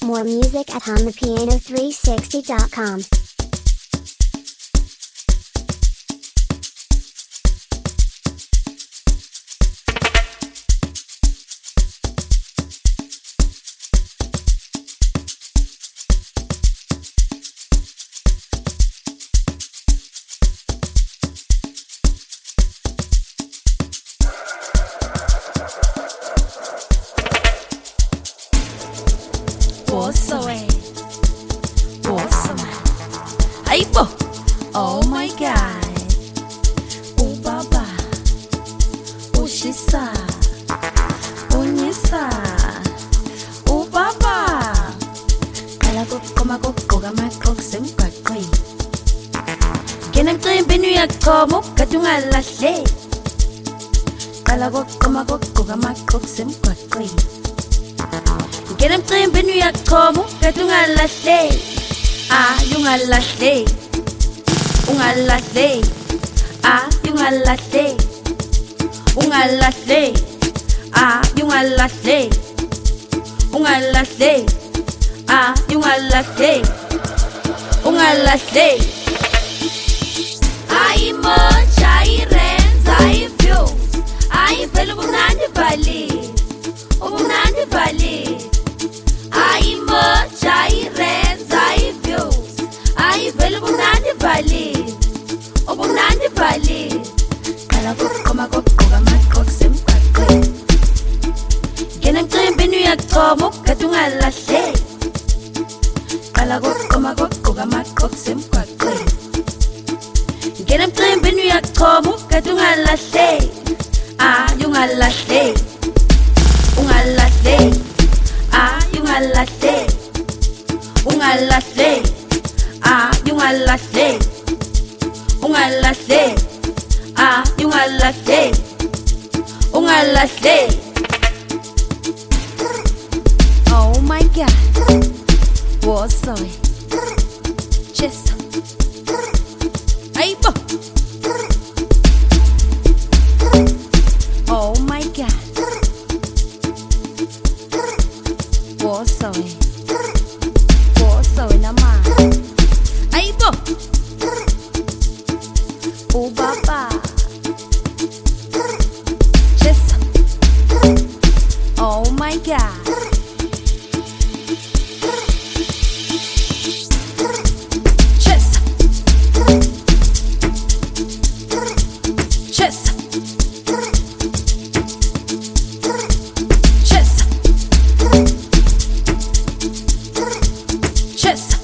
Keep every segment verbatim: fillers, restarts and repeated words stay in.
More music at hum the piano three sixty dot com. Oh my God, ubaba, ushisa, unyisa, ubaba. Qala kokuqoma kokuqoka amaqoqo emgwaqweni. Ngena emcimbini uyaqhoma ukade ungalahleki. Qala kokuqoma kokuqoka amaqoqo emgwaqweni. Ngena emcimbini uyaqhoma ukade ungalahleki. Ah, ungalahleki. Ungalahleki, ah, ungalahleki, ungalahleki, ah, ungalahleki, ungalahleki, ah, ungalahleki, ungalahleki. Ayi moja, ayi renz, ayi views, ayi vele ubunandi bali, ubunandi bali. Ayi moja, ayi renz, ayi views, ayi vele ubunandi bali. Ubunandi bali. Qala kokuqoma kokuqoka amaqoqo emgwaqweni. Ngena emcimbini uyaqhoma ukade ungalahleki. Qala kokuqoma kokuqoka amaqoqo emgwaqweni. Ngena emcimbini uyaqhoma ukade ungalahleki. Ah, ungalahleki. Ungalahleki. Ah, ungalahleki. Ungalahleki. Ah, ungalahleki. Ungalahleki, ah, ungalahleki, ungalahleki. Oh my God, wosowe, Jesu, ayibo. Oh my God, wosowe, wosowe nama, ayibo. Ubaba, Jesu, oh my God. Jesu, Jesu, Jesu, Jesu.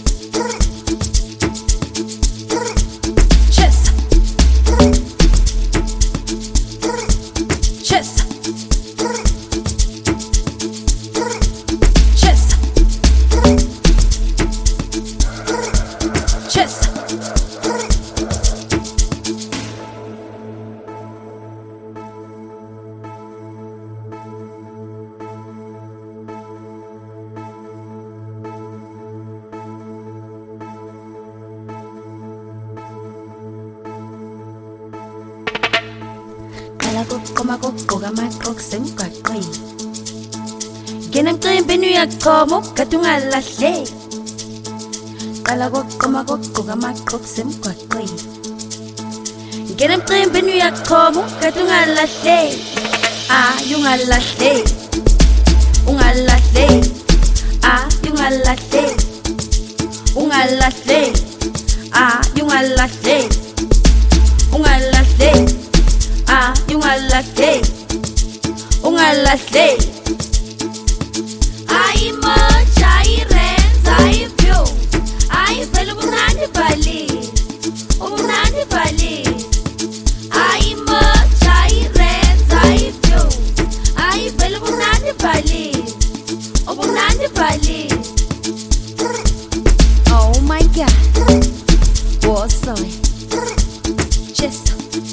Qala kokuqoma kokuqoka amaqoqo emgwaqweni. Ngena emcimbini uyaqhoma ukade ungalahleki. Qala kokuqoma kokuqoka amaqoqo emgwaqweni. Ngena emcimbini uyaqhoma ukade ungalahleki. Ah, ungalahleki, ungalahleki, ah, ungalahleki, ungalahleki, ah, ungalahleki, ungalahleki. Ah, ungalahleki, ungalahleki. Ayi moja, ayi renz, ayi views, ayi vele ubunandi bali, ubunandi bali. Ayi moja, ayi renz, ayi views, ayi vele ubunandi bali, ubunandi bali. Oh my God, wosowe, Jesu.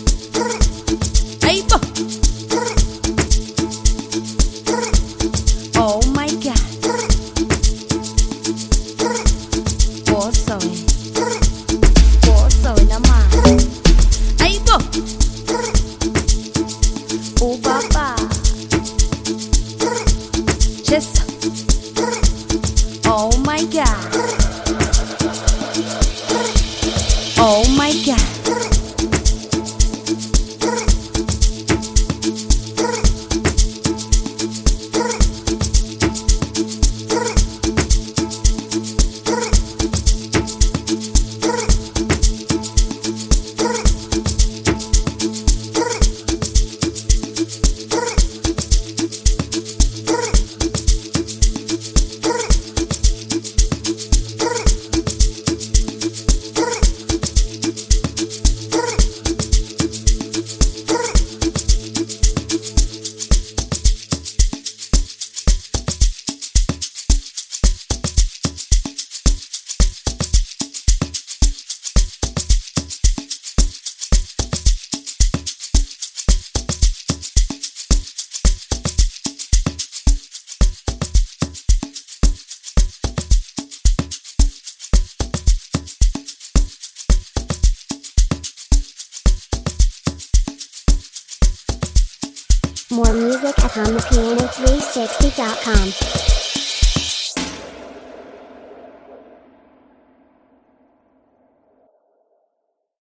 Oh my God, wosowe, wosowe nama, ayibo. Ubaba, Jesu, More music at on the piano three sixty dot com.